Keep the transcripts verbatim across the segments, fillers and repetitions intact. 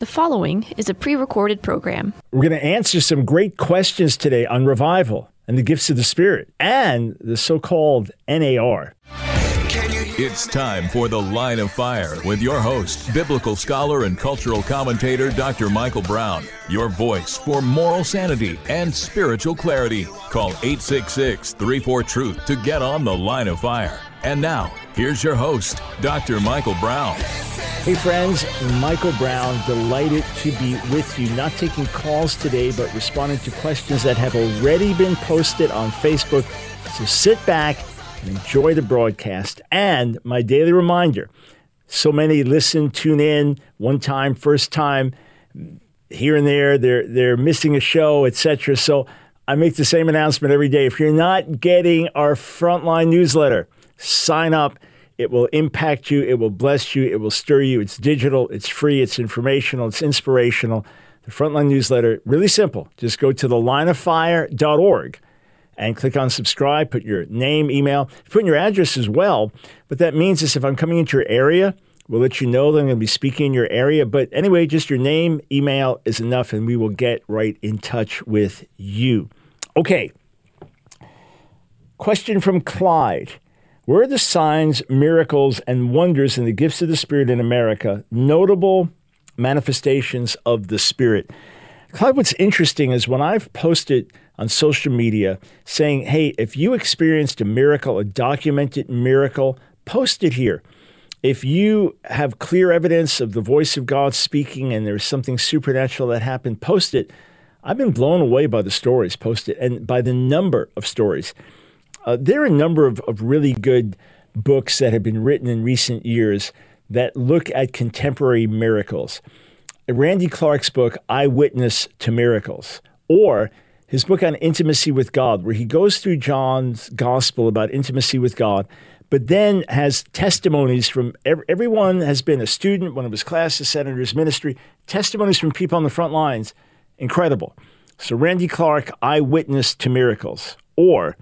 The following is a pre-recorded program. We're going to answer some great questions today on revival and the gifts of the Spirit and the so-called N A R. It's time for The Line of Fire with your host, biblical scholar and cultural commentator, Doctor Michael Brown. Your voice for moral sanity and spiritual clarity. Call eight six six, three four, truth to get on The Line of Fire. And now, here's your host, Doctor Michael Brown. Hey friends, Michael Brown, delighted to be with you. Not taking calls today, but responding to questions that have already been posted on Facebook. So sit back and enjoy the broadcast. And my daily reminder, so many listen, tune in, one time, first time, here and there, they're, they're missing a show, et cetera. So I make the same announcement every day. If you're not getting our Frontline newsletter, sign up. It will impact you. It will bless you. It will stir you. It's digital. It's free. It's informational. It's inspirational. The Frontline newsletter, really simple. Just go to the line of fire dot org and click on subscribe. Put your name, email, put in your address as well. What that means is if I'm coming into your area, we'll let you know that I'm going to be speaking in your area. But anyway, just your name, email is enough, and we will get right in touch with you. Okay. Question from Clyde. Where are the signs, miracles, and wonders in the gifts of the Spirit in America? Notable manifestations of the Spirit. Clyde, what's interesting is when I've posted on social media saying, hey, if you experienced a miracle, a documented miracle, post it here. If you have clear evidence of the voice of God speaking and there's something supernatural that happened, post it. I've been blown away by the stories posted and by the number of stories. Uh, there are a number of, of really good books that have been written in recent years that look at contemporary miracles. Randy Clark's book, Eyewitness to Miracles, or his book on intimacy with God, where he goes through John's gospel about intimacy with God, but then has testimonies from every, everyone has been a student, one of his classes, sat under his ministry, testimonies from people on the front lines. Incredible. So Randy Clark, Eyewitness to Miracles, or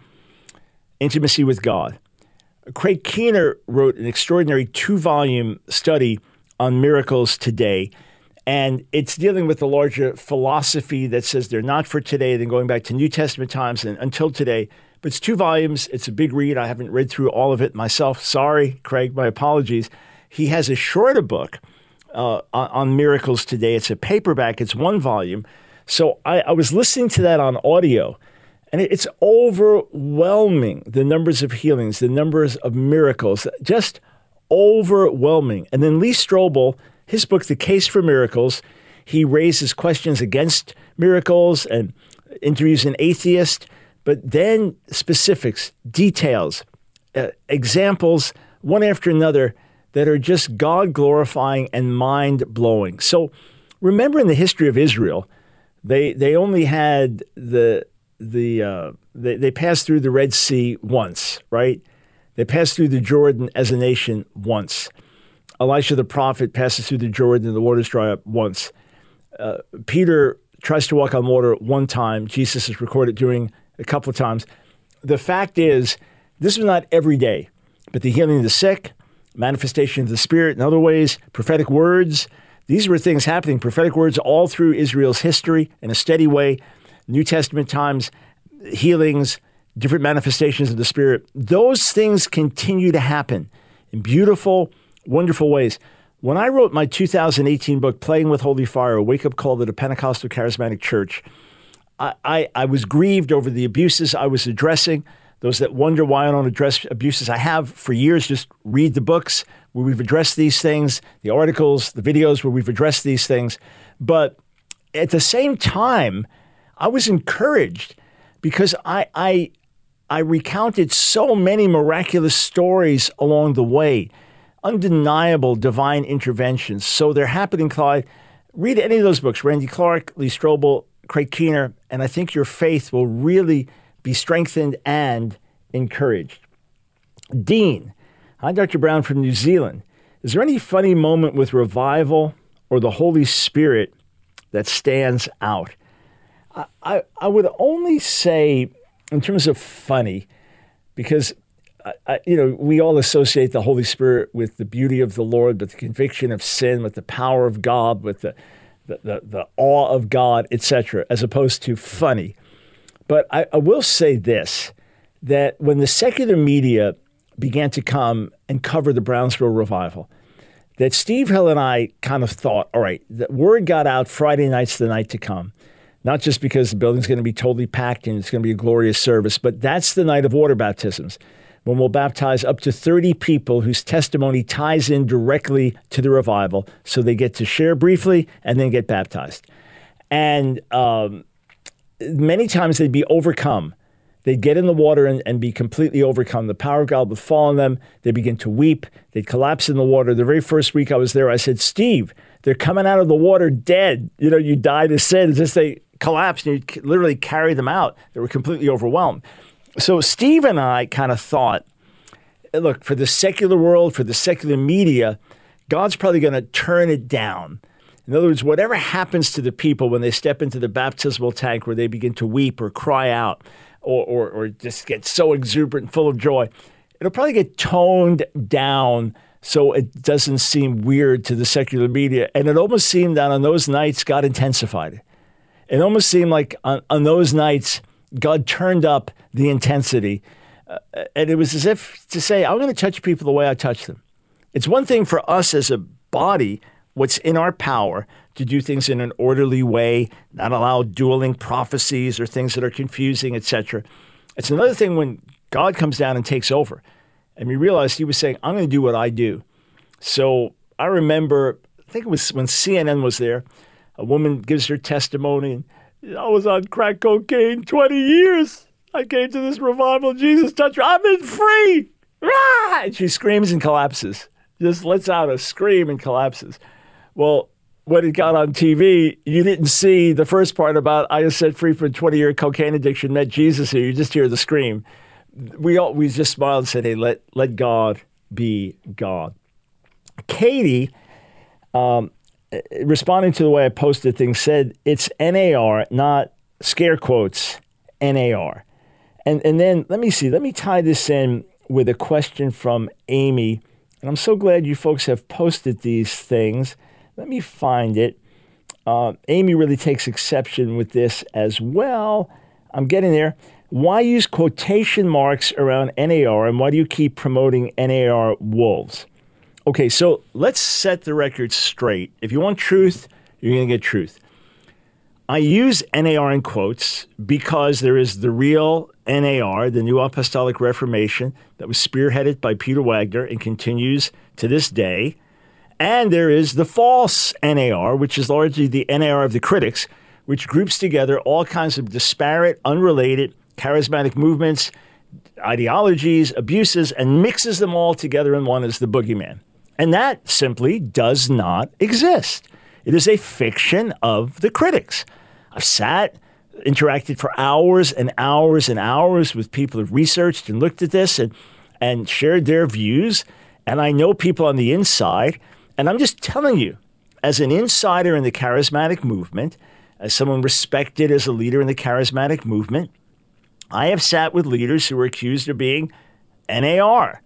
Intimacy with God. Craig Keener wrote an extraordinary two-volume study on miracles today, and it's dealing with the larger philosophy that says they're not for today, then going back to New Testament times and until today. But it's two volumes. It's a big read. I haven't read through all of it myself. Sorry, Craig, my apologies. He has a shorter book uh, on, on miracles today. It's a paperback. It's one volume. So I, I was listening to that on audio, and it's overwhelming, the numbers of healings, the numbers of miracles, just overwhelming. And then Lee Strobel, his book, The Case for Miracles, he raises questions against miracles and interviews an atheist, but then specifics, details, uh, examples, one after another, that are just God-glorifying and mind-blowing. So remember in the history of Israel, they they only had the... The uh, they, they passed through the Red Sea once, right? They passed through the Jordan as a nation once. Elisha the prophet passes through the Jordan and the waters dry up once. Uh, Peter tries to walk on water one time. Jesus is recorded doing a couple of times. The fact is, this was not every day, but the healing of the sick, manifestation of the Spirit in other ways, prophetic words, these were things happening, prophetic words all through Israel's history in a steady way. New Testament times, healings, different manifestations of the Spirit. Those things continue to happen in beautiful, wonderful ways. When I wrote my two thousand eighteen book, Playing with Holy Fire, a wake-up call to the Pentecostal Charismatic Church, I, I, I was grieved over the abuses I was addressing. Those that wonder why I don't address abuses, I have for years. Just read the books where we've addressed these things, the articles, the videos where we've addressed these things. But at the same time, I was encouraged because I, I I recounted so many miraculous stories along the way, undeniable divine interventions. So they're happening, Clyde. Read any of those books, Randy Clark, Lee Strobel, Craig Keener, and I think your faith will really be strengthened and encouraged. Dean, hi, Doctor Brown from New Zealand. Is there any funny moment with revival or the Holy Spirit that stands out? I, I would only say, in terms of funny, because I, you know we all associate the Holy Spirit with the beauty of the Lord, with the conviction of sin, with the power of God, with the the, the, the awe of God, et cetera, as opposed to funny. But I, I will say this, that when the secular media began to come and cover the Brownsville revival, that Steve Hill and I kind of thought, all right, the word got out Friday night's the night to come. Not just because the building's going to be totally packed and it's going to be a glorious service, but that's the night of water baptisms, when we'll baptize up to thirty people whose testimony ties in directly to the revival. So they get to share briefly and then get baptized. And um, many times they'd be overcome. They'd get in the water and, and be completely overcome. The power of God would fall on them. They'd begin to weep. They'd collapse in the water. The very first week I was there, I said, Steve, they're coming out of the water dead. You know, you die to sin. It's just they collapsed and you literally carry them out. They were completely overwhelmed. So Steve and I kind of thought, look, for the secular world, for the secular media, God's probably going to turn it down. In other words, whatever happens to the people when they step into the baptismal tank where they begin to weep or cry out or, or, or just get so exuberant, full of joy, it'll probably get toned down so it doesn't seem weird to the secular media. And it almost seemed that on those nights, God intensified it. It almost seemed like on, on those nights, God turned up the intensity. Uh, and it was as if to say, I'm going to touch people the way I touch them. It's one thing for us as a body, what's in our power, to do things in an orderly way, not allow dueling prophecies or things that are confusing, et cetera. It's another thing when God comes down and takes over. And we realized he was saying, I'm going to do what I do. So I remember, I think it was when C N N was there, a woman gives her testimony. And I was on crack cocaine twenty years. I came to this revival. Jesus touched me. I've been free. Ah! And she screams and collapses. Just lets out a scream and collapses. Well, when it got on T V, you didn't see the first part about I was set free from twenty-year cocaine addiction, met Jesus here. You just hear the scream. We all we just smiled and said, hey, let, let God be God. Katie, um, responding to the way I posted things, said it's N A R, not scare quotes, N A R. And and then let me see, let me tie this in with a question from Amy. And I'm so glad you folks have posted these things. Let me find it. Uh, Amy really takes exception with this as well. I'm getting there. Why use quotation marks around N A R, and why do you keep promoting N A R wolves? Okay, so let's set the record straight. If you want truth, you're going to get truth. I use N A R in quotes because there is the real N A R, the New Apostolic Reformation, that was spearheaded by Peter Wagner and continues to this day. And there is the false N A R, which is largely the N A R of the critics, which groups together all kinds of disparate, unrelated, charismatic movements, ideologies, abuses, and mixes them all together in one as the boogeyman. And that simply does not exist. It is a fiction of the critics. I've sat, interacted for hours and hours and hours with people who've researched and looked at this and, and shared their views. And I know people on the inside. And I'm just telling you, as an insider in the charismatic movement, as someone respected as a leader in the charismatic movement, I have sat with leaders who were accused of being N A R.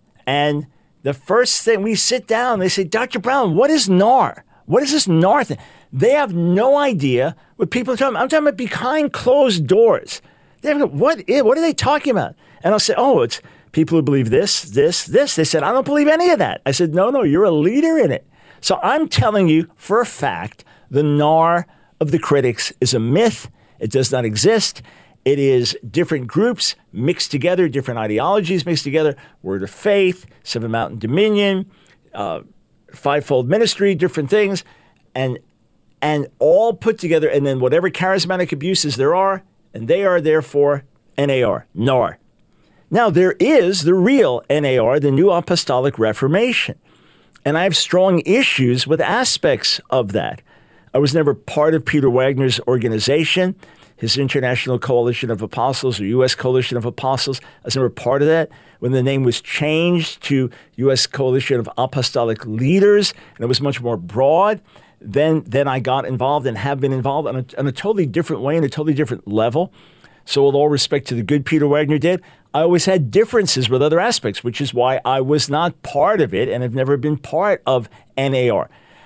And the first thing we sit down, they say, Doctor Brown, what is N A R? What is this N A R thing? They have no idea what people are talking about. I'm talking about behind closed doors. They have, what, what are they talking about? And I'll say, oh, it's people who believe this, this, this. They said, I don't believe any of that. I said, no, no, you're a leader in it. So I'm telling you for a fact, the N A R of the critics is a myth. It does not exist. It is different groups mixed together, different ideologies mixed together, Word of Faith, Seven Mountain Dominion, uh, Fivefold Ministry, different things, and and all put together, and then whatever charismatic abuses there are, and they are therefore N A R, N A R. Now, there is the real N A R, the New Apostolic Reformation, and I have strong issues with aspects of that. I was never part of Peter Wagner's organization, his International Coalition of Apostles or U S Coalition of Apostles. I was never part of that. When the name was changed to U S Coalition of Apostolic Leaders, and it was much more broad, then, then I got involved and have been involved on a, on a totally different way, in a totally different level. So with all respect to the good Peter Wagner did, I always had differences with other aspects, which is why I was not part of it and have never been part of N A R.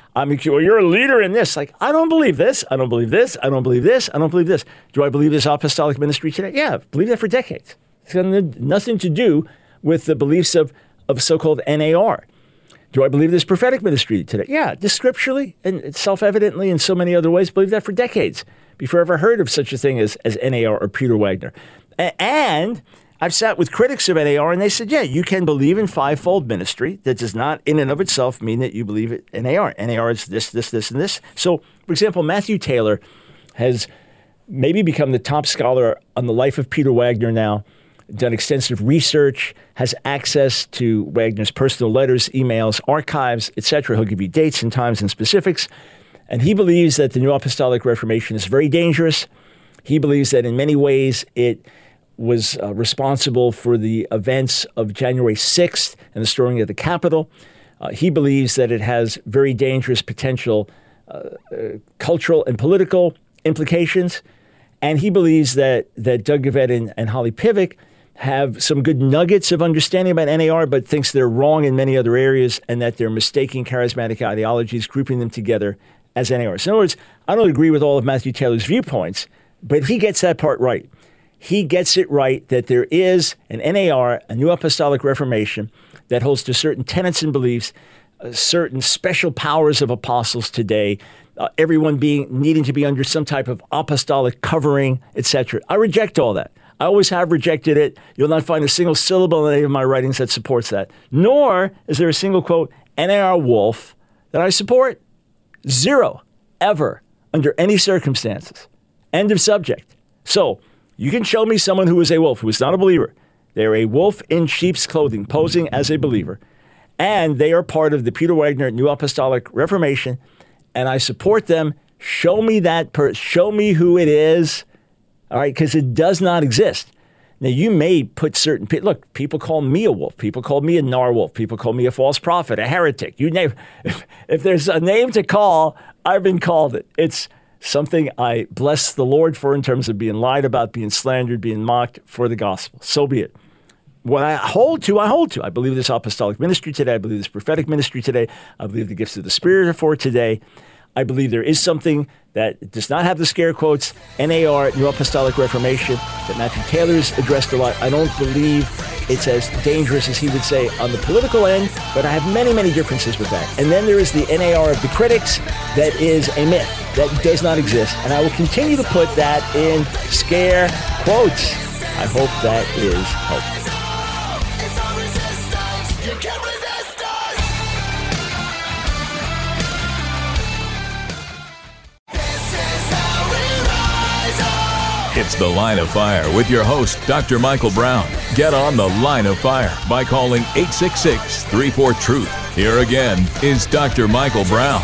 I mean, well, you're a leader in this. Like, I don't believe this. I don't believe this. I don't believe this. I don't believe this. Do I believe this apostolic ministry today? Yeah, I've believed that for decades. It's got nothing to do with the beliefs of, of so-called N A R. Do I believe this prophetic ministry today? Yeah, just scripturally and self-evidently in so many other ways, believe that for decades before I ever heard of such a thing as, as N A R or Peter Wagner. A- and I've sat with critics of N A R and they said, yeah, you can believe in fivefold ministry. That does not in and of itself mean that you believe in N A R. N A R is this, this, this, and this. So, for example, Matthew Taylor has maybe become the top scholar on the life of Peter Wagner now, done extensive research, has access to Wagner's personal letters, emails, archives, et cetera. He'll give you dates and times and specifics. And he believes that the New Apostolic Reformation is very dangerous. He believes that in many ways it was uh, responsible for the events of January sixth and the storming of the Capitol. Uh, he believes that it has very dangerous potential uh, uh, cultural and political implications. And he believes that, that Doug Gevet and, and Holly Pivec have some good nuggets of understanding about N A R, but thinks they're wrong in many other areas and that they're mistaking charismatic ideologies, grouping them together as N A R. So in other words, I don't agree with all of Matthew Taylor's viewpoints, but he gets that part right. He gets it right that there is an N A R, a New Apostolic Reformation, that holds to certain tenets and beliefs, uh, certain special powers of apostles today, uh, everyone being needing to be under some type of apostolic covering, et cetera. I reject all that. I always have rejected it. You'll not find a single syllable in any of my writings that supports that. Nor is there a single quote, N A R Wolf, that I support. Zero, ever, under any circumstances. End of subject. So you can show me someone who is a wolf, who is not a believer. They're a wolf in sheep's clothing, posing as a believer. And they are part of the Peter Wagner New Apostolic Reformation. And I support them. Show me that person. Show me who it is. All right, because it does not exist. Now, you may put certain people, look, people call me a wolf. People call me a narwolf. People call me a false prophet, a heretic. You name, if, if there's a name to call, I've been called it. It's something I bless the Lord for in terms of being lied about, being slandered, being mocked for the gospel. So be it. What I hold to, I hold to. I believe this apostolic ministry today. I believe this prophetic ministry today. I believe the gifts of the Spirit are for today. I believe there is something that does not have the scare quotes, N A R, New Apostolic Reformation, that Matthew Taylor's addressed a lot. I don't believe it's as dangerous as he would say on the political end, but I have many, many differences with that. And then there is the N A R of the critics that is a myth that does not exist. And I will continue to put that in scare quotes. I hope that is helpful. It's The Line of Fire with your host, Doctor Michael Brown. Get on The Line of Fire by calling eight six six, three four, TRUTH. Here again is Doctor Michael Brown.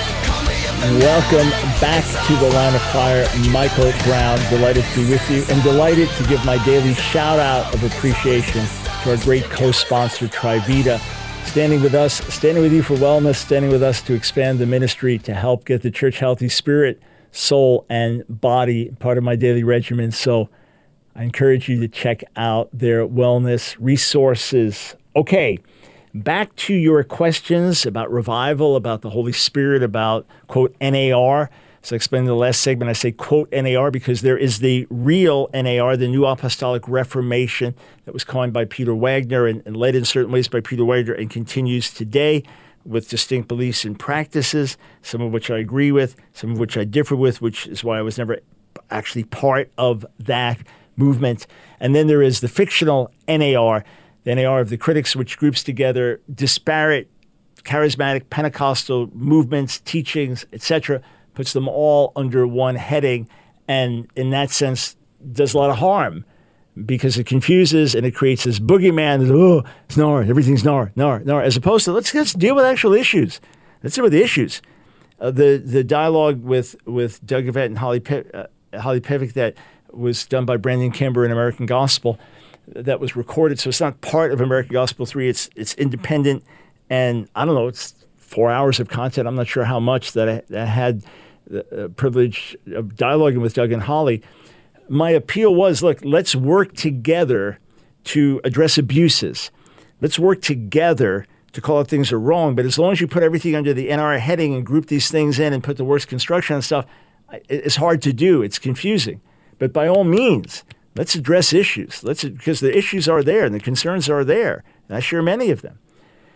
Welcome back to The Line of Fire. Michael Brown, delighted to be with you and delighted to give my daily shout out of appreciation to our great co-sponsor, Trivita, standing with us, standing with you for wellness, standing with us to expand the ministry to help get the church healthy, spirit, soul, and body, part of my daily regimen. So I encourage you to check out their wellness resources. Okay, back to your questions about revival, about the Holy Spirit, about, quote, N A R. So I explained in the last segment, I say, quote, N A R, because there is the real N A R, the New Apostolic Reformation that was coined by Peter Wagner and, and led in certain ways by Peter Wagner and continues today, with distinct beliefs and practices, some of which I agree with, some of which I differ with, which is why I was never actually part of that movement. And then there is the fictional N A R, the N A R of the critics, which groups together disparate charismatic Pentecostal movements, teachings, et cetera, puts them all under one heading, and in that sense does a lot of harm, because it confuses and it creates this boogeyman. Oh, it's N A R, everything's N A R, N A R, N A R, as opposed to let's, let's deal with actual issues. Let's deal with the issues. Uh, the the dialogue with, with Doug Gevet and Holly, Pe- uh, Holly Pivec that was done by Brandon Kimber in American Gospel, that was recorded. So it's not part of American Gospel three. It's it's independent. And I don't know, it's four hours of content. I'm not sure how much that I, that I had the uh, privilege of dialoguing with Doug and Holly. My appeal was, look, let's work together to address abuses. Let's work together to call out things are wrong. But as long as you put everything under the N R heading and group these things in and put the worst construction on stuff, it's hard to do. It's confusing. But by all means, let's address issues. Let's because the issues are there and the concerns are there. And I share many of them.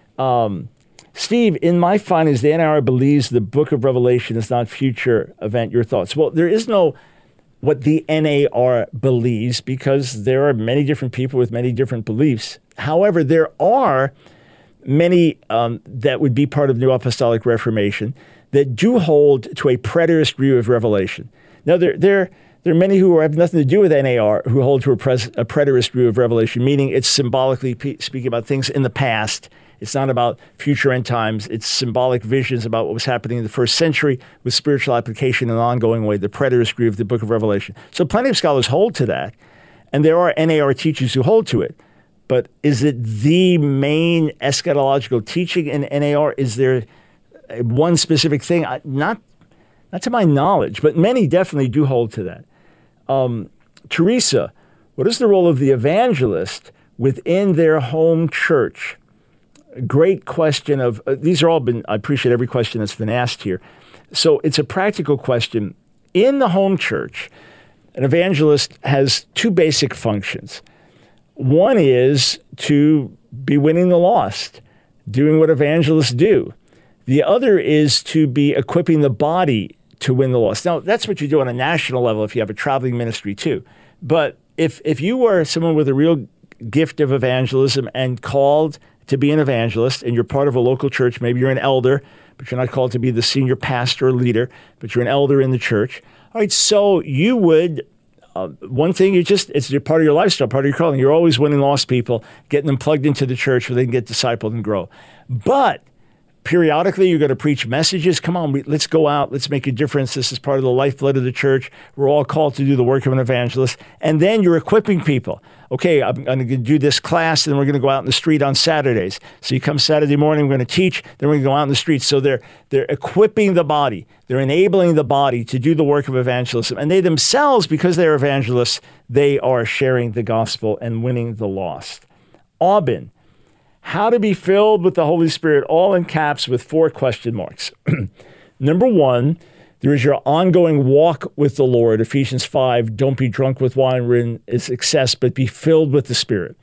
Um, Steve, in my findings, the N R believes the book of Revelation is not future event. Your thoughts? Well, there is no what the N A R believes because there are many different people with many different beliefs. However, there are many um, that would be part of New Apostolic Reformation that do hold to a preterist view of Revelation. Now, there, there, there are many who have nothing to do with N A R who hold to a, pres- a preterist view of Revelation, meaning it's symbolically pe- speaking about things in the past. It's not about future end times. It's symbolic visions about what was happening in the first century with spiritual application in an ongoing way, the preterist view of the book of Revelation. So plenty of scholars hold to that, and there are N A R teachers who hold to it. But is it the main eschatological teaching in N A R? Is there one specific thing? Not, not to my knowledge, but many definitely do hold to that. Um, Teresa, what is the role of the evangelist within their home church? Great question of, uh, these are all been, I appreciate every question that's been asked here. So it's a practical question. In the home church, an evangelist has two basic functions. One is to be winning the lost, doing what evangelists do. The other is to be equipping the body to win the lost. Now, that's what you do on a national level if you have a traveling ministry too. But if if you were someone with a real gift of evangelism and called to be an evangelist, and you're part of a local church, maybe you're an elder, but you're not called to be the senior pastor or leader, but you're an elder in the church. All right, so you would, uh, one thing, you just, it's part of your lifestyle, part of your calling. You're always winning lost people, getting them plugged into the church where they can get discipled and grow. But periodically, you're going to preach messages. Come on, we, let's go out. Let's make a difference. This is part of the lifeblood of the church. We're all called to do the work of an evangelist. And then you're equipping people. Okay, I'm going to do this class, and then we're going to go out in the street on Saturdays. So you come Saturday morning, we're going to teach, then we're going to go out in the streets. So they're they're equipping the body. They're enabling the body to do the work of evangelism. And they themselves, because they're evangelists, they are sharing the gospel and winning the lost. Aubin, how to be filled with the Holy Spirit, all in caps with four question marks. Number one, there is your ongoing walk with the Lord. Ephesians five, don't be drunk with wine wherein is excess, but be filled with the Spirit.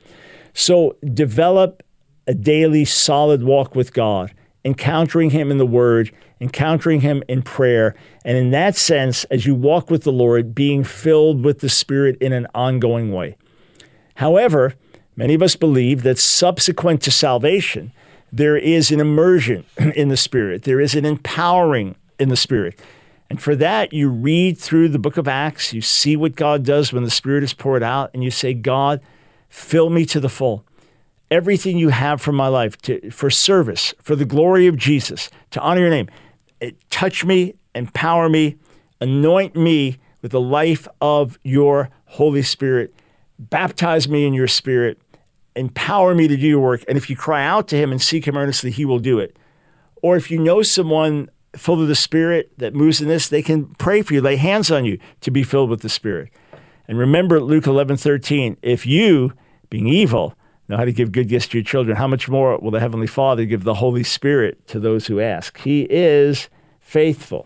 So develop a daily solid walk with God, encountering him in the Word, encountering him in prayer. And in that sense, as you walk with the Lord, being filled with the Spirit in an ongoing way. However, many of us believe that subsequent to salvation, there is an immersion in the Spirit. There is an empowering in the Spirit. And for that, you read through the book of Acts, you see what God does when the Spirit is poured out, and you say, God, fill me to the full. Everything you have for my life, to, for service, for the glory of Jesus, to honor your name. It, touch me, empower me, anoint me with the life of your Holy Spirit. Baptize me in your Spirit. Empower me to do your work. And if you cry out to him and seek him earnestly, he will do it. Or if you know someone full of the Spirit that moves in this, they can pray for you, lay hands on you to be filled with the Spirit. And remember Luke eleven thirteen, if you, being evil, know how to give good gifts to your children, how much more will the Heavenly Father give the Holy Spirit to those who ask? He is faithful.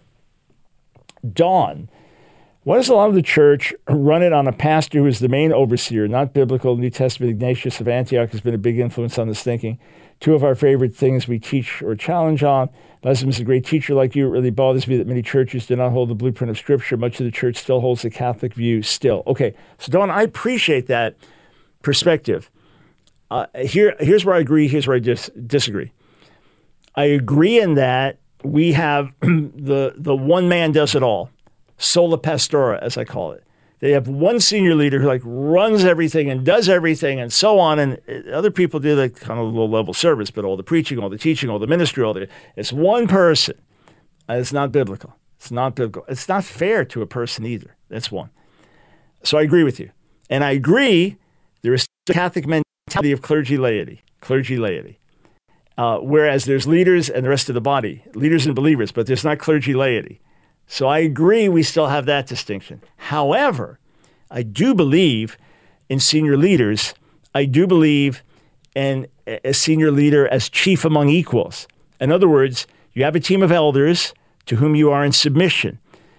Dawn, why does a lot of the church run it on a pastor who is the main overseer, not biblical? New Testament Ignatius of Antioch has been a big influence on this thinking. Two of our favorite things we teach or challenge on. Leslie is a great teacher like you. It really bothers me that many churches do not hold the blueprint of Scripture. Much of the church still holds the Catholic view still. Okay, so Dawn, I appreciate that perspective. Uh, here, here's where I agree. Here's where I dis- disagree. I agree in that we have the the one man does it all. Sola pastora, as I call it. They have one senior leader who like runs everything and does everything and so on. And other people do like kind of low level service, but all the preaching, all the teaching, all the ministry, all the, it's one person. And it's not biblical. It's not biblical. It's not fair to a person either. That's one. So I agree with you. And I agree there is a Catholic mentality of clergy laity, clergy laity. Uh, whereas there's leaders and the rest of the body, leaders and believers, but there's not clergy laity. So I agree we still have that distinction. However, I do believe in senior leaders. I do believe in a senior leader as chief among equals. In other words, you have a team of elders to whom you are in submission.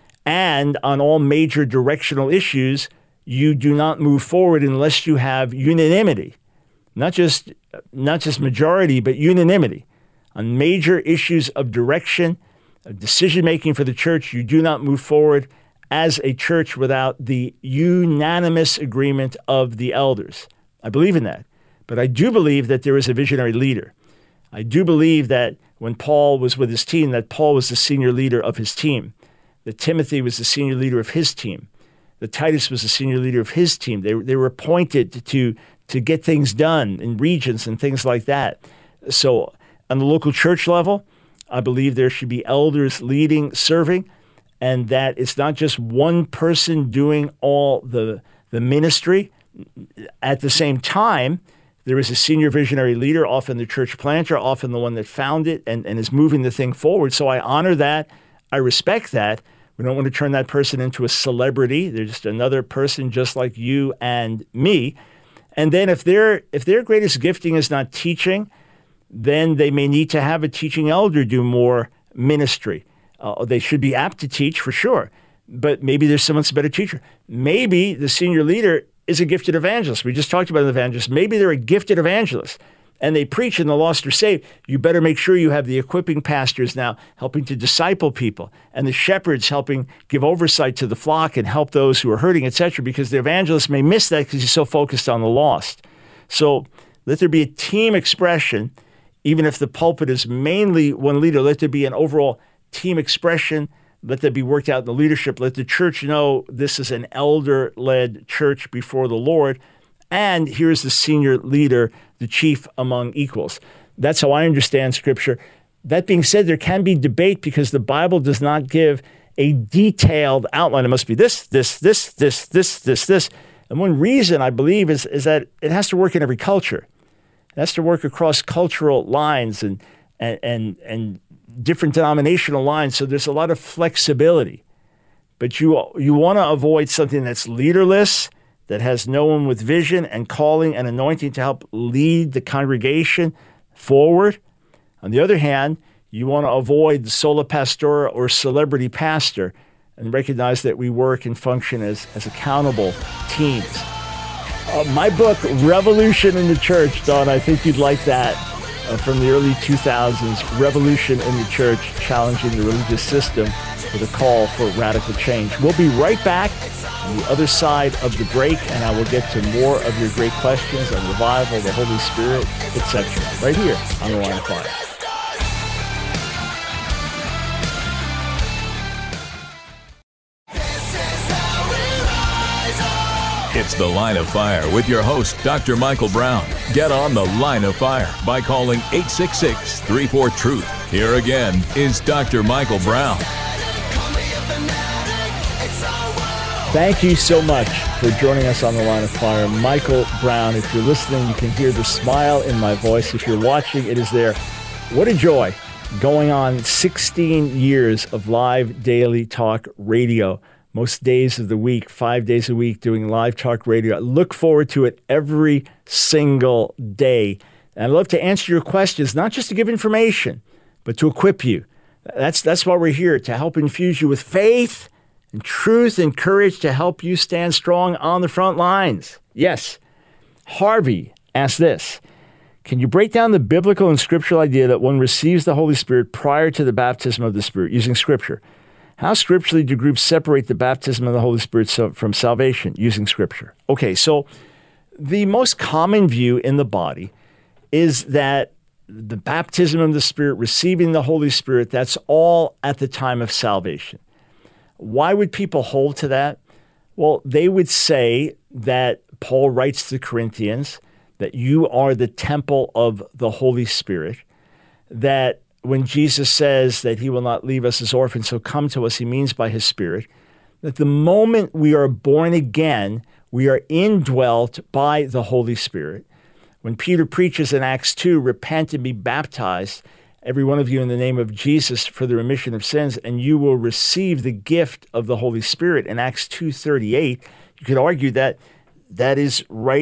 And on all major directional issues, you do not move forward unless you have unanimity, not just, not just majority, but unanimity. On major issues of direction, of decision-making for the church, you do not move forward as a church without the unanimous agreement of the elders. I believe in that. But I do believe that there is a visionary leader. I do believe that when Paul was with his team, that Paul was the senior leader of his team, that Timothy was the senior leader of his team, that Titus was the senior leader of his team. They, they were appointed to, to get things done in regions and things like that. So on the local church level, I believe there should be elders leading, serving, and that it's not just one person doing all the, the ministry. At the same time, there is a senior visionary leader, often the church planter, often the one that found it and, and is moving the thing forward. So I honor that. I respect that. We don't want to turn that person into a celebrity. They're just another person just like you and me. And then if their if their greatest gifting is not teaching, then they may need to have a teaching elder do more ministry. Uh, they should be apt to teach for sure, but maybe there's someone that's a better teacher. Maybe the senior leader is a gifted evangelist. We just talked about an evangelist. Maybe they're a gifted evangelist and they preach and the lost are saved. You better make sure you have the equipping pastors now helping to disciple people and the shepherds helping give oversight to the flock and help those who are hurting, et cetera, because the evangelist may miss that because he's so focused on the lost. So let there be a team expression. Even if the pulpit is mainly one leader, let there be an overall team expression. Let that be worked out in the leadership. Let the church know this is an elder-led church before the Lord. And here's the senior leader, the chief among equals. That's how I understand Scripture. That being said, there can be debate because the Bible does not give a detailed outline. It must be this, this, this, this, this, this, this. And one reason I believe is, is that it has to work in every culture. It has to work across cultural lines and and and, and different denominational lines. So there's a lot of flexibility. But you you want to avoid something that's leaderless, that has no one with vision and calling and anointing to help lead the congregation forward. On the other hand, you want to avoid the sola pastora or celebrity pastor and recognize that we work and function as, as accountable teams. Uh, my book, Revolution in the Church, Don, I think you'd like that, uh, from the early two thousands, Revolution in the Church, challenging the religious system with a call for radical change. We'll be right back on the other side of the break, and I will get to more of your great questions on revival, the Holy Spirit, et cetera, right here on The Line of Fire. It's The Line of Fire with your host, Doctor Michael Brown. Get on The Line of Fire by calling eight six six, three four, truth. Here again is Doctor Michael Brown. Thank you so much for joining us on The Line of Fire. Michael Brown, if you're listening, you can hear the smile in my voice. If you're watching, it is there. What a joy. Going on sixteen years of live daily talk radio. Most days of the week, five days a week, doing live talk radio. I look forward to it every single day. And I'd love to answer your questions, not just to give information, but to equip you. That's, that's why we're here, to help infuse you with faith and truth and courage to help you stand strong on the front lines. Yes. Harvey asked this: can you break down the biblical and scriptural idea that one receives the Holy Spirit prior to the baptism of the Spirit using Scripture? How scripturally do groups separate the baptism of the Holy Spirit from salvation using Scripture? Okay, so the most common view in the body is that the baptism of the Spirit, receiving the Holy Spirit, that's all at the time of salvation. Why would people hold to that? Well, they would say that Paul writes to the Corinthians that you are the temple of the Holy Spirit, that when Jesus says that he will not leave us as orphans, so come to us, he means by his Spirit, that the moment we are born again, we are indwelt by the Holy Spirit. When Peter preaches in Acts two, repent and be baptized, every one of you in the name of Jesus for the remission of sins, and you will receive the gift of the Holy Spirit in Acts two thirty-eight, you could argue that that is right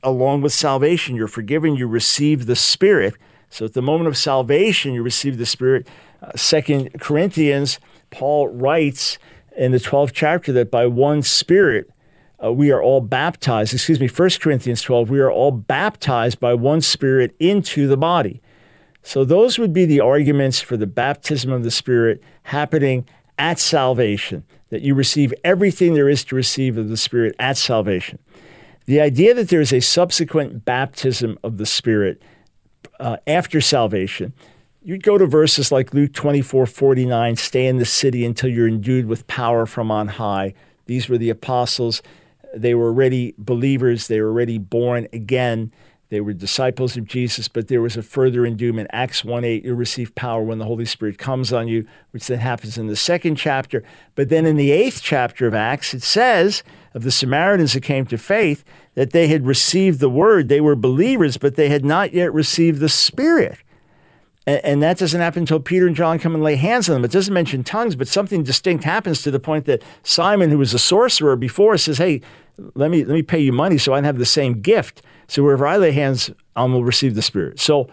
along with salvation. You're forgiven, you receive the Spirit. So at the moment of salvation, you receive the Spirit. Uh, Second Corinthians, Paul writes in the twelfth chapter that by one Spirit, uh, we are all baptized. Excuse me, First Corinthians twelve, we are all baptized by one Spirit into the body. So those would be the arguments for the baptism of the Spirit happening at salvation, that you receive everything there is to receive of the Spirit at salvation. The idea that there is a subsequent baptism of the Spirit uh, after salvation, you'd go to verses like Luke twenty-four forty-nine, stay in the city until you're endued with power from on high. These were the apostles. They were already believers. They were already born again. They were disciples of Jesus, but there was a further endowment. Acts one eight, you'll receive power when the Holy Spirit comes on you, which then happens in the second chapter. But then in the eighth chapter of Acts, it says of the Samaritans that came to faith that they had received the word. They were believers, but they had not yet received the Spirit. And, and that doesn't happen until Peter and John come and lay hands on them. It doesn't mention tongues, but something distinct happens to the point that Simon, who was a sorcerer before, says, hey, let me, let me pay you money so I can have the same gift. So wherever I lay hands on will receive the Spirit. So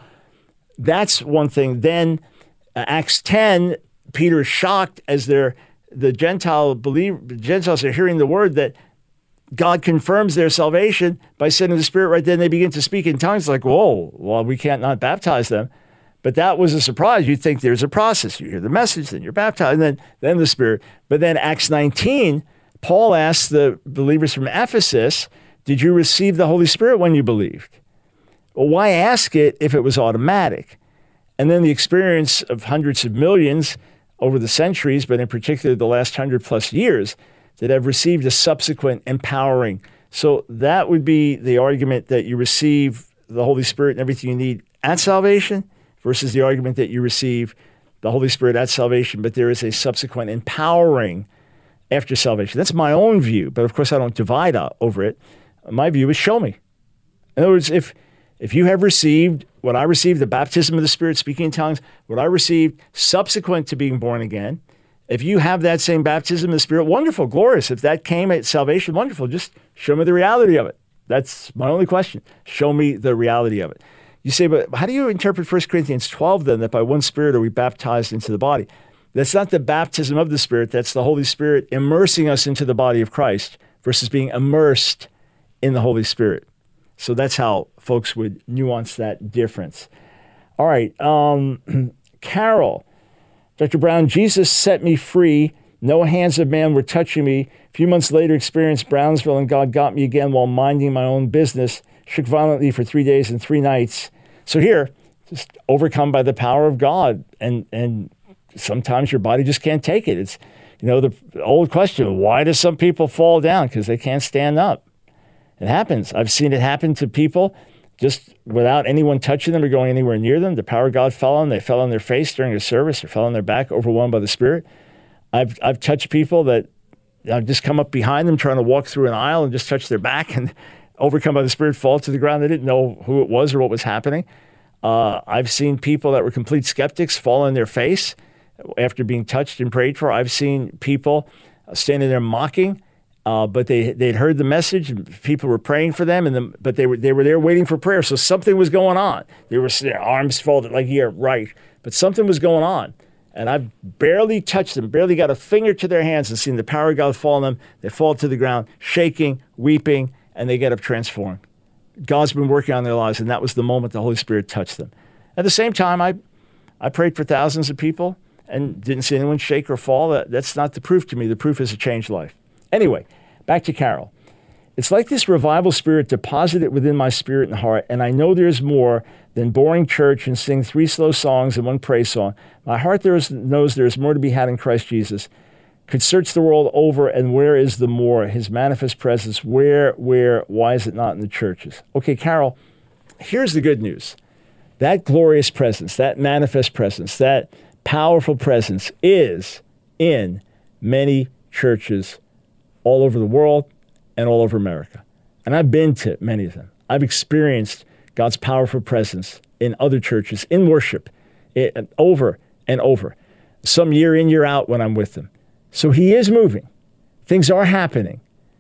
that's one thing. Then uh, Acts ten, Peter is shocked as they're, the Gentile believe, the Gentiles are hearing the word that God confirms their salvation by sending the Spirit. Right then they begin to speak in tongues like, whoa, well, we can't not baptize them. But that was a surprise. You'd think there's a process. You hear the message, then you're baptized, and then, then the Spirit. But then Acts nineteen, Paul asks the believers from Ephesus, did you receive the Holy Spirit when you believed? Well, why ask it if it was automatic? And then the experience of hundreds of millions over the centuries, but in particular the last hundred plus years, that have received a subsequent empowering. So that would be the argument that you receive the Holy Spirit and everything you need at salvation versus the argument that you receive the Holy Spirit at salvation, but there is a subsequent empowering after salvation. That's my own view, but of course I don't divide over it. My view is show me. In other words, if if you have received what I received, the baptism of the Spirit, speaking in tongues, what I received subsequent to being born again, if you have that same baptism of the Spirit, wonderful, glorious. If that came at salvation, wonderful. Just show me the reality of it. That's my only question. Show me the reality of it. You say, but how do you interpret First Corinthians twelve then, that by one Spirit are we baptized into the body? That's not the baptism of the Spirit. That's the Holy Spirit immersing us into the body of Christ versus being immersed in the Holy Spirit. So that's how folks would nuance that difference. All right. Um, Carol, Doctor Brown, Jesus set me free. No hands of man were touching me. A few months later, experienced Brownsville, and God got me again while minding my own business. Shook violently for three days and three nights. So here, just overcome by the power of God. And, and sometimes your body just can't take it. It's, you know, the old question, why do some people fall down? Because they can't stand up. It happens. I've seen it happen to people just without anyone touching them or going anywhere near them. The power of God fell on them. They fell on their face during a service or fell on their back, overwhelmed by the Spirit. I've I've touched people that I've just come up behind them trying to walk through an aisle and just touch their back and overcome by the Spirit fall to the ground. They didn't know who it was or what was happening. Uh, I've seen people that were complete skeptics fall on their face after being touched and prayed for. I've seen people standing there mocking. Uh, but they they'd heard the message. And people were praying for them, and the, but they were they were there waiting for prayer. So something was going on. They were their arms folded, like yeah, right. But something was going on, and I've barely touched them, barely got a finger to their hands, and seen the power of God fall on them. They fall to the ground, shaking, weeping, and they get up transformed. God's been working on their lives, and that was the moment the Holy Spirit touched them. At the same time, I I prayed for thousands of people and didn't see anyone shake or fall. That, that's not the proof to me. The proof is a changed life. Anyway, back to Carol. It's like this revival spirit deposited within my spirit and heart, and I know there's more than boring church and sing three slow songs and one praise song. My heart there is, knows there's more to be had in Christ Jesus. Could search the world over, and where is the more? His manifest presence. Where, where, why is it not in the churches? Okay, Carol, here's the good news. That glorious presence, that manifest presence, that powerful presence is in many churches all over the world and all over America. And I've been to many of them. I've experienced God's powerful presence in other churches, in worship, it, over and over, some year in, year out when I'm with them. So he is moving. Things are happening.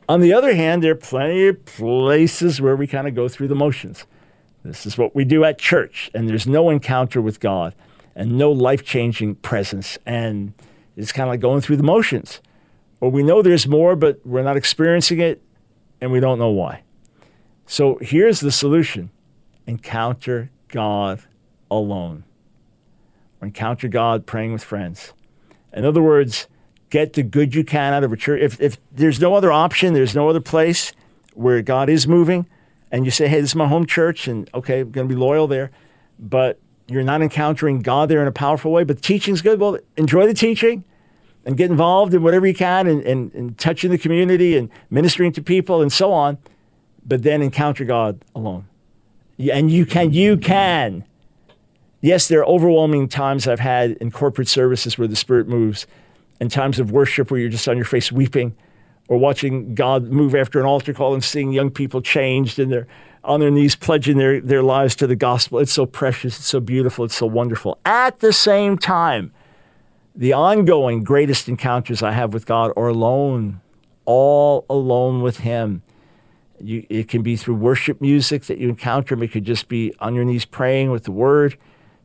On the other hand, there are plenty of places where we kind of go through the motions. This is what we do at church, and there's no encounter with God and no life-changing presence, and it's kind of like going through the motions. Or we know there's more, but we're not experiencing it, and we don't know why. So here's the solution. Encounter God alone. Or encounter God praying with friends. In other words, get the good you can out of a church. If, if there's no other option, there's no other place where God is moving, and you say, hey, this is my home church, and okay, I'm going to be loyal there, but you're not encountering God there in a powerful way, but the teaching's good, well, enjoy the teaching and get involved in whatever you can and, and, and touching the community and ministering to people and so on, but then encounter God alone. And you can, you can. Yes, there are overwhelming times I've had in corporate services where the Spirit moves, and times of worship where you're just on your face weeping, or watching God move after an altar call and seeing young people changed and they're on their knees pledging their, their lives to the gospel. It's so precious, it's so beautiful, it's so wonderful. At the same time, the ongoing greatest encounters I have with God are alone, all alone with Him. You, it can be through worship music that you encounter Him. It could just be on your knees praying with the Word.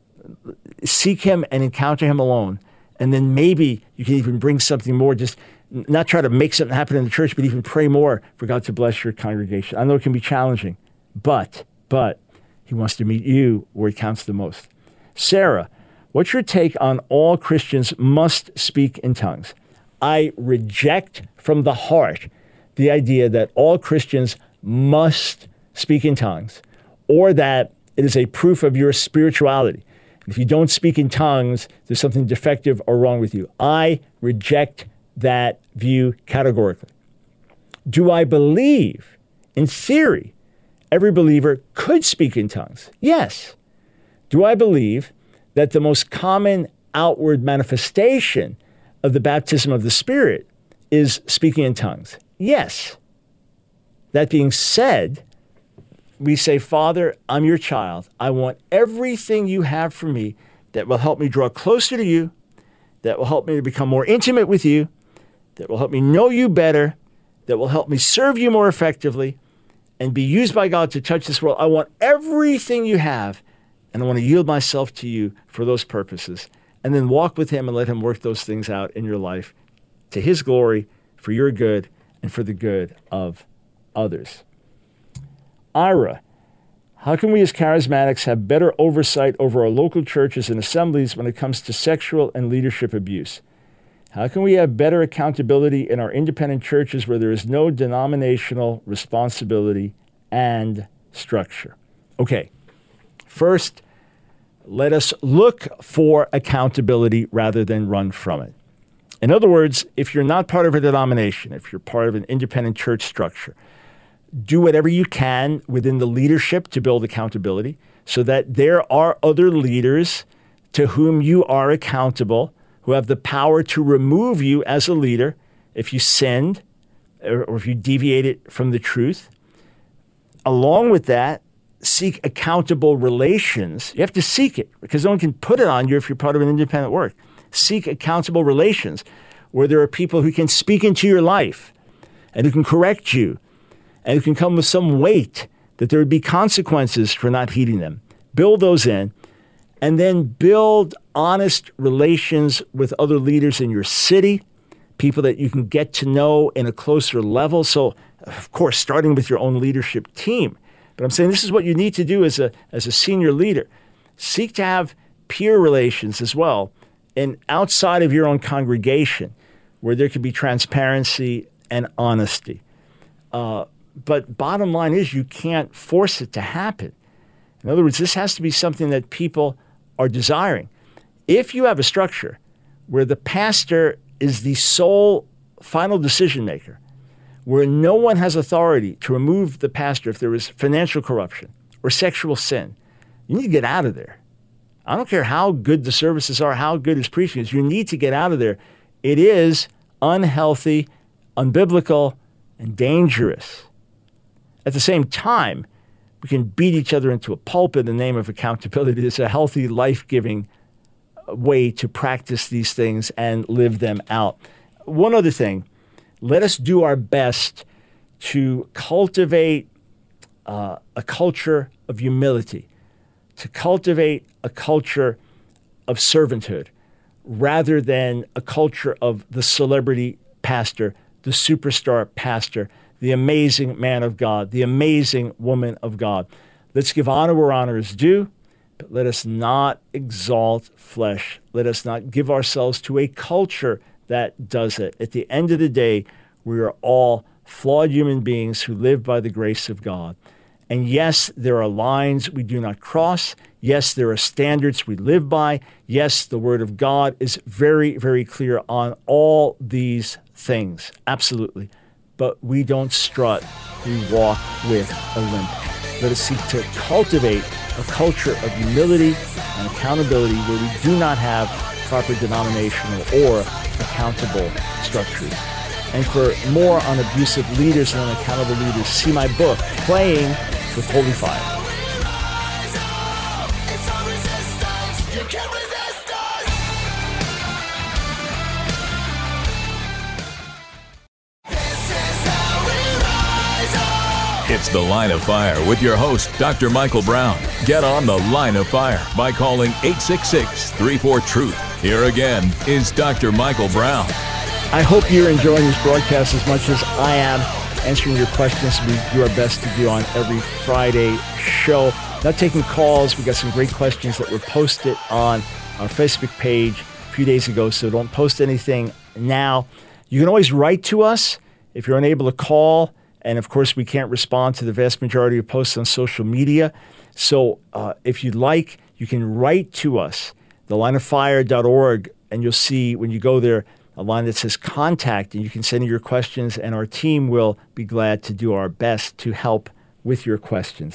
Seek Him and encounter Him alone. And then maybe you can even bring something more, just not try to make something happen in the church, but even pray more for God to bless your congregation. I know it can be challenging, but, but He wants to meet you where He counts the most. Sarah, what's your take on all Christians must speak in tongues? I reject from the heart the idea that all Christians must speak in tongues, or that it is a proof of your spirituality. If you don't speak in tongues, there's something defective or wrong with you. I reject that view categorically. Do I believe, in theory, every believer could speak in tongues? Yes. Do I believe that the most common outward manifestation of the baptism of the Spirit is speaking in tongues? Yes. That being said, we say, Father, I'm your child. I want everything you have for me that will help me draw closer to you, that will help me to become more intimate with you, that will help me know you better, that will help me serve you more effectively, and be used by God to touch this world. I want everything you have, and I want to yield myself to you for those purposes, and then walk with Him and let Him work those things out in your life to His glory, for your good, and for the good of others. Ira, how can we as charismatics have better oversight over our local churches and assemblies when it comes to sexual and leadership abuse? How can we have better accountability in our independent churches where there is no denominational responsibility and structure? Okay, first, let us look for accountability rather than run from it. In other words, if you're not part of a denomination, if you're part of an independent church structure, do whatever you can within the leadership to build accountability so that there are other leaders to whom you are accountable, who have the power to remove you as a leader if you sinned or, or if you deviated from the truth. Along with that, seek accountable relations. You have to seek it because no one can put it on you if you're part of an independent work. Seek accountable relations where there are people who can speak into your life and who can correct you and who can come with some weight, that there would be consequences for not heeding them. Build those in, and then build honest relations with other leaders in your city, people that you can get to know in a closer level. So, of course, starting with your own leadership team. But I'm saying this is what you need to do as a, as a senior leader. Seek to have peer relations as well, and outside of your own congregation, where there can be transparency and honesty. Uh, But bottom line is you can't force it to happen. In other words, this has to be something that people are desiring. If you have a structure where the pastor is the sole final decision maker, where no one has authority to remove the pastor if there is financial corruption or sexual sin, you need to get out of there. I don't care how good the services are, how good his preaching is, you need to get out of there. It is unhealthy, unbiblical, and dangerous. At the same time, we can beat each other into a pulp in the name of accountability. It's a healthy, life-giving way to practice these things and live them out. One other thing, let us do our best to cultivate uh, a culture of humility, to cultivate a culture of servanthood, rather than a culture of the celebrity pastor, the superstar pastor, the amazing man of God, the amazing woman of God. Let's give honor where honor is due, but let us not exalt flesh. Let us not give ourselves to a culture that does it. At the end of the day, we are all flawed human beings who live by the grace of God. And yes, there are lines we do not cross. Yes, there are standards we live by. Yes, the Word of God is very, very clear on all these things. Absolutely. But we don't strut. We walk with a limp. Let us seek to cultivate a culture of humility and accountability where we do not have proper denominational or accountable structures. And for more on abusive leaders and unaccountable leaders, see my book, Playing with Holy Fire. It's The Line of Fire with your host, Doctor Michael Brown. Get on The Line of Fire by calling eight six six, three four, truth. Here again is Doctor Michael Brown. I hope you're enjoying this broadcast as much as I am, answering your questions. We do our best to do on every Friday show. Not taking calls. We got some great questions that were posted on our Facebook page a few days ago, so don't post anything now. You can always write to us if you're unable to call. And of course, we can't respond to the vast majority of posts on social media. So uh, if you'd like, you can write to us, the line of fire dot org, and you'll see when you go there a line that says contact, and you can send in your questions, and our team will be glad to do our best to help with your questions.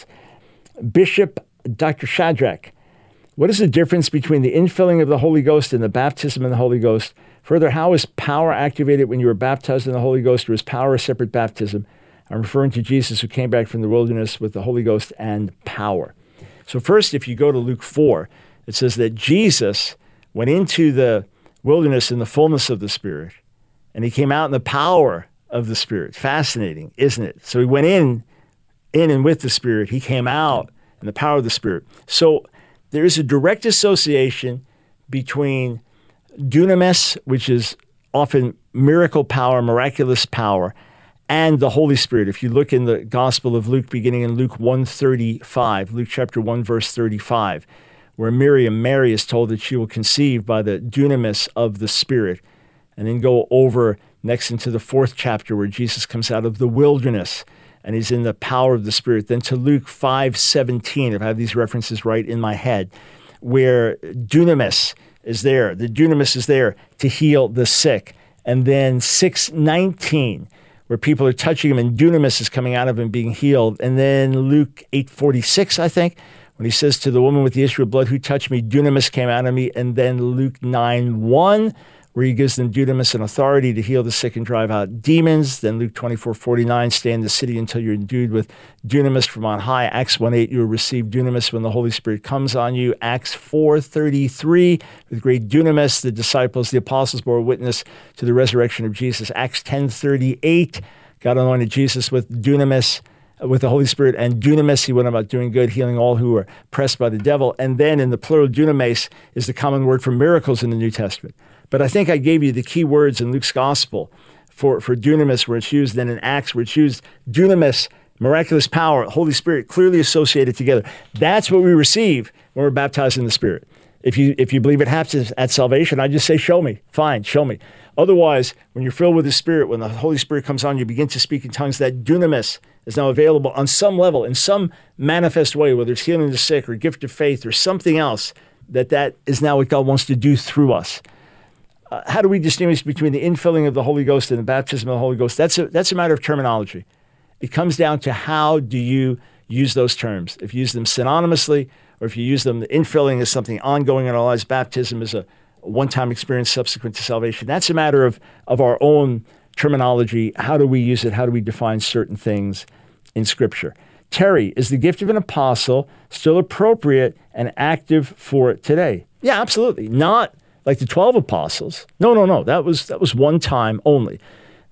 Bishop Doctor Shadrach, what is the difference between the infilling of the Holy Ghost and the baptism in the Holy Ghost? Further, how is power activated when you are baptized in the Holy Ghost, or is power a separate baptism? I'm referring to Jesus, who came back from the wilderness with the Holy Ghost and power. So first, if you go to Luke four, it says that Jesus went into the wilderness in the fullness of the Spirit, and he came out in the power of the Spirit. Fascinating, isn't it? So he went in, in and with the Spirit. He came out in the power of the Spirit. So there is a direct association between dunamis, which is often miracle power, miraculous power, and the Holy Spirit. If you look in the Gospel of Luke, beginning in Luke one thirty-five, Luke chapter one, verse thirty-five, where Miriam, Mary, is told that she will conceive by the dunamis of the Spirit, and then go over next into the fourth chapter where Jesus comes out of the wilderness and he's in the power of the Spirit. Then to Luke five seventeen, if I have these references right in my head, where dunamis is there. The dunamis is there to heal the sick. And then six nineteen, where people are touching him and dunamis is coming out of him being healed. And then Luke eight forty-six, I think, when he says to the woman with the issue of blood, who touched me, dunamis came out of me. And then Luke nine one, where he gives them dunamis and authority to heal the sick and drive out demons. Then Luke twenty-four forty-nine, stay in the city until you're endued with dunamis from on high. Acts one eight, you will receive dunamis when the Holy Spirit comes on you. Acts four thirty-three, with great dunamis, the disciples, the apostles bore witness to the resurrection of Jesus. Acts ten thirty-eight, God anointed Jesus with dunamis, with the Holy Spirit and dunamis. He went about doing good, healing all who were oppressed by the devil. And then in the plural, dunamis is the common word for miracles in the New Testament. But I think I gave you the key words in Luke's gospel for, for dunamis, where it's used, then in Acts, where it's used, dunamis, miraculous power, Holy Spirit, clearly associated together. That's what we receive when we're baptized in the Spirit. If you if you believe it happens at salvation, I just say, show me. Fine, show me. Otherwise, when you're filled with the Spirit, when the Holy Spirit comes on, you begin to speak in tongues. That dunamis is now available on some level, in some manifest way, whether it's healing the sick or gift of faith or something else, that that is now what God wants to do through us. Uh, how do we distinguish between the infilling of the Holy Ghost and the baptism of the Holy Ghost? That's a, that's a matter of terminology. It comes down to how do you use those terms. If you use them synonymously, or if you use them, the infilling is something ongoing in our lives, baptism is a one-time experience subsequent to salvation. That's a matter of, of our own terminology. How do we use it? How do we define certain things in Scripture? Terry, is the gift of an apostle still appropriate and active for today? Yeah, absolutely. Not like the twelve apostles. No, no, no. That was that was one time only.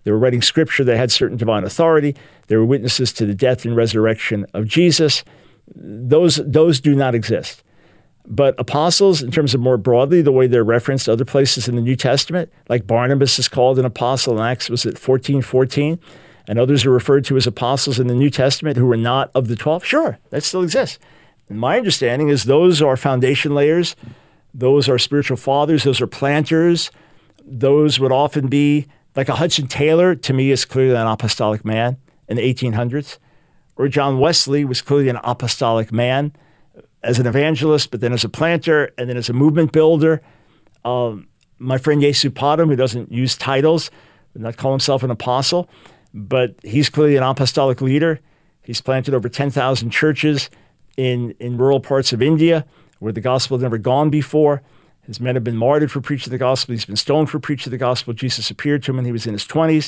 They were writing scripture. They had certain divine authority. They were witnesses to the death and resurrection of Jesus. Those, those do not exist. But apostles, in terms of more broadly, the way they're referenced other places in the New Testament, like Barnabas is called an apostle in Acts, was it fourteen fourteen? And others are referred to as apostles in the New Testament who were not of the twelve. Sure, that still exists. And my understanding is those are foundation layers. Those are spiritual fathers. Those are planters. Those would often be like a Hudson Taylor, to me, is clearly an apostolic man in the eighteen hundreds. Or John Wesley was clearly an apostolic man as an evangelist, but then as a planter, and then as a movement builder. Um, my friend Yesu Padam, who doesn't use titles, does not call himself an apostle, but he's clearly an apostolic leader. He's planted over ten thousand churches in, in rural parts of India where the gospel had never gone before. His men have been martyred for preaching the gospel. He's been stoned for preaching the gospel. Jesus appeared to him when he was in his twenties.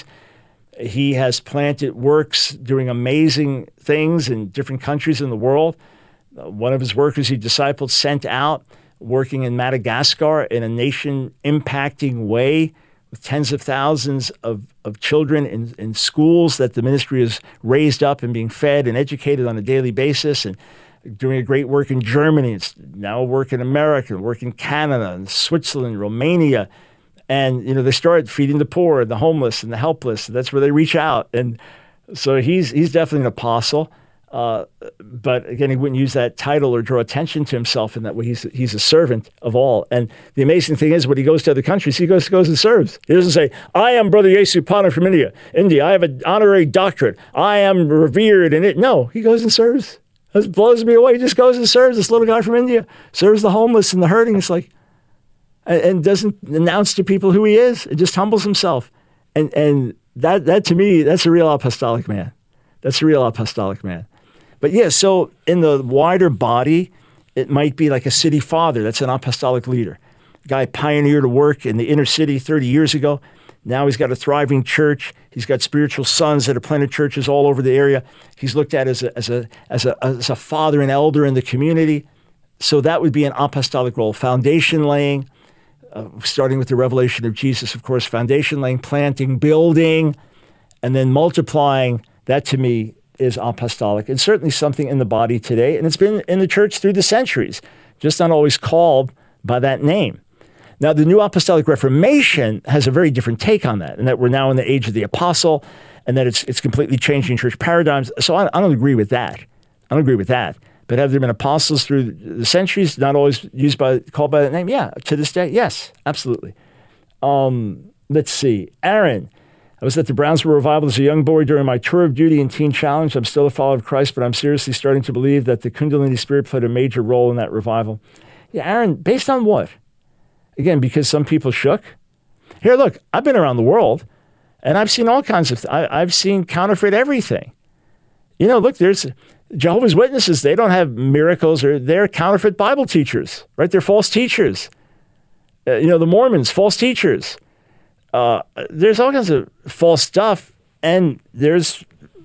He has planted works doing amazing things in different countries in the world. Uh, one of his workers he discipled sent out, working in Madagascar in a nation-impacting way with tens of thousands of, of children in, in schools that the ministry has raised up and being fed and educated on a daily basis, and doing a great work in Germany. It's now work in America, work in Canada and Switzerland, Romania. And, you know, they started feeding the poor and the homeless and the helpless. That's where they reach out. And so he's he's definitely an apostle. Uh, but again, he wouldn't use that title or draw attention to himself in that way. He's he's a servant of all. And the amazing thing is, when he goes to other countries, he goes goes and serves. He doesn't say, "I am Brother Yesu Padam from India. India. I have an honorary doctorate. I am revered in it." No, he goes and serves. That blows me away. He just goes and serves. This little guy from India serves the homeless and the hurting. It's like, and, and doesn't announce to people who he is. It just humbles himself. And and that that to me, that's a real apostolic man. That's a real apostolic man. But yeah, so in the wider body, it might be like a city father. That's an apostolic leader. A guy pioneered a work in the inner city thirty years ago. Now he's got a thriving church. He's got spiritual sons that have planted churches all over the area. He's looked at as a, as a, as a, as a father and elder in the community. So that would be an apostolic role. Foundation laying, uh, starting with the revelation of Jesus, of course, foundation laying, planting, building, and then multiplying. That to me is apostolic, and certainly something in the body today. And it's been in the church through the centuries, just not always called by that name. Now, the New Apostolic Reformation has a very different take on that, and that we're now in the age of the apostle, and that it's it's completely changing church paradigms. So I, I don't agree with that. I don't agree with that. But have there been apostles through the centuries, not always used by called by that name? Yeah, to this day, yes, absolutely. Um, let's see. Aaron, I was at the Brownsville Revival as a young boy during my tour of duty and teen challenge. I'm still a follower of Christ, but I'm seriously starting to believe that the Kundalini spirit played a major role in that revival. Yeah, Aaron, based on what? Again, because some people shook? Here, look, I've been around the world, and I've seen all kinds of, th- I, I've seen counterfeit everything. You know, look, there's Jehovah's Witnesses. They don't have miracles, or they're counterfeit Bible teachers, right? They're false teachers. Uh, you know, the Mormons, false teachers. Uh, there's all kinds of false stuff, and there's,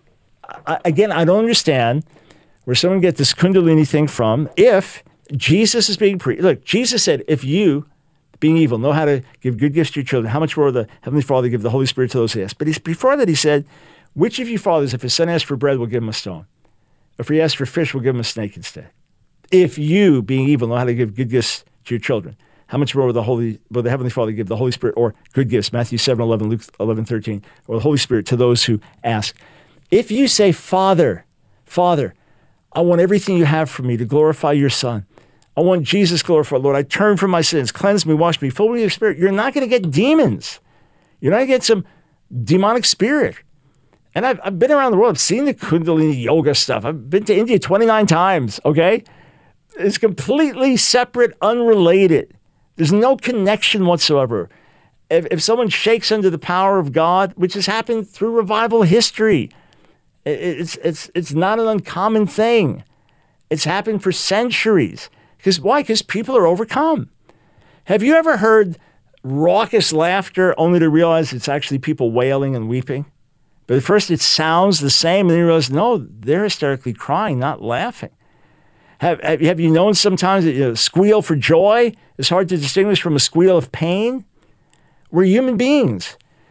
I, again, I don't understand where someone gets this Kundalini thing from if Jesus is being preached. Look, Jesus said, if you, being evil, know how to give good gifts to your children, how much more will the Heavenly Father give the Holy Spirit to those who ask? But he's, before that, he said, which of you fathers, if his son asks for bread, will give him a stone? If he asks for fish, will give him a snake instead? If you, being evil, know how to give good gifts to your children, how much more will the Holy, will the Heavenly Father give the Holy Spirit, or good gifts, Matthew seven eleven, Luke eleven thirteen, or the Holy Spirit to those who ask? If you say, Father, Father, I want everything you have for me to glorify your Son. I want Jesus glorified, Lord. I turn from my sins. Cleanse me, wash me, fill me with your Spirit. You're not going to get demons. You're not going to get some demonic spirit. And I've, I've been around the world. I've seen the Kundalini yoga stuff. I've been to India twenty-nine times, okay? It's completely separate, unrelated. There's no connection whatsoever. If, if someone shakes under the power of God, which has happened through revival history, it, it's, it's, it's not an uncommon thing. It's happened for centuries. Because why? Because people are overcome. Have you ever heard raucous laughter only to realize it's actually people wailing and weeping? But at first it sounds the same, and then you realize, no, they're hysterically crying, not laughing. Have, have, have you known sometimes that, you know, squeal for joy is hard to distinguish from a squeal of pain? We're human beings.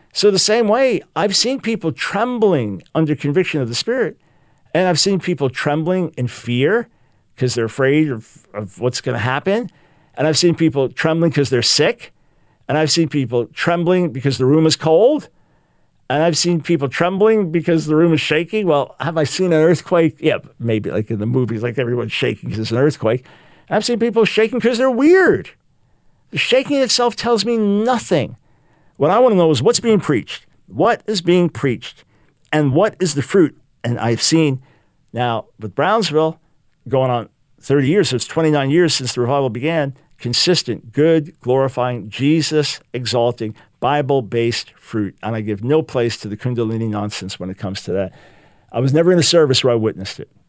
So the same way, I've seen people trembling under conviction of the Spirit, and I've seen people trembling in fear because they're afraid of, of what's going to happen, and I've seen people trembling because they're sick, and I've seen people trembling because the room is cold, and I've seen people trembling because the room is shaking. Well, have I seen an earthquake? Yeah, maybe like in the movies, like everyone's shaking because it's an earthquake. And I've seen people shaking because they're weird. The shaking itself tells me nothing. What I want to know is what's being preached. What is being preached? And what is the fruit? And I've seen now with Brownsville going on thirty years, so it's twenty-nine years since the revival began, consistent, good, glorifying, Jesus exalting, Bible-based fruit. And I give no place to the Kundalini nonsense when it comes to that. I was never in a service where I witnessed it.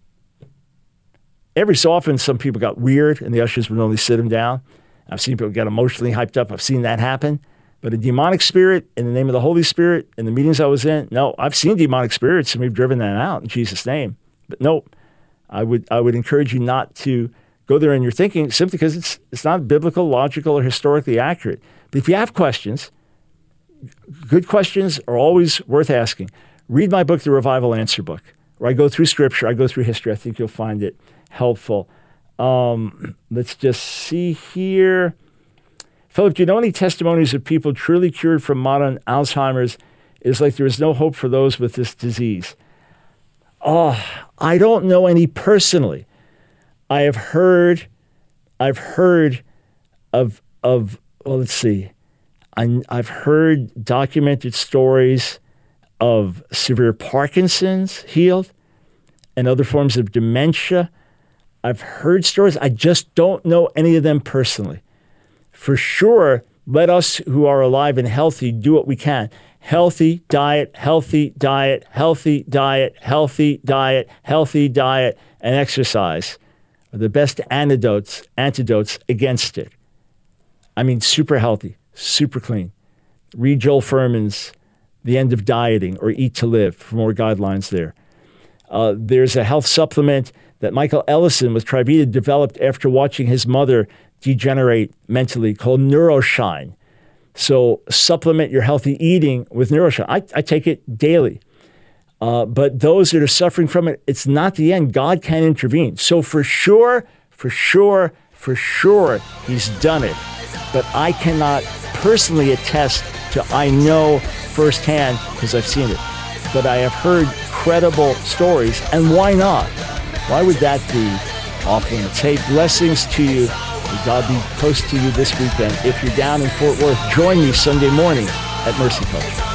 Every so often, some people got weird and the ushers would only sit them down. I've seen people get emotionally hyped up. I've seen that happen. But a demonic spirit in the name of the Holy Spirit in the meetings I was in, no, I've seen demonic spirits and we've driven that out in Jesus' name. But no, I would I would encourage you not to go there in your thinking simply because it's it's not biblical, logical, or historically accurate. But if you have questions, good questions are always worth asking. Read my book, The Revival Answer Book, where I go through scripture, I go through history. I think you'll find it helpful. Um, let's just see here. Philip, do you know any testimonies of people truly cured from modern Alzheimer's? It's like there is no hope for those with this disease. Oh, I don't know any personally. I have heard, I've heard of, of well, let's see. I, I've heard documented stories of severe Parkinson's healed and other forms of dementia. I've heard stories. I just don't know any of them personally. For sure, let us who are alive and healthy do what we can. Healthy diet, healthy diet, healthy diet, healthy diet, healthy diet, and exercise are the best antidotes, antidotes against it. I mean, super healthy, super clean. Read Joel Furman's The End of Dieting or Eat to Live for more guidelines there. Uh, there's a health supplement that Michael Ellison with Trivita developed after watching his mother degenerate mentally called NeuroShine. So supplement your healthy eating with NeuroShine. I, I take it daily. Uh, but those that are suffering from it, it's not the end. God can intervene. So for sure, for sure, for sure, he's done it. But I cannot personally attest to I know firsthand because I've seen it. But I have heard credible stories, and why not? Why would that be off limits? Hey, blessings to you. May God be close to you this weekend. If you're down in Fort Worth, join me Sunday morning at Mercy Culture.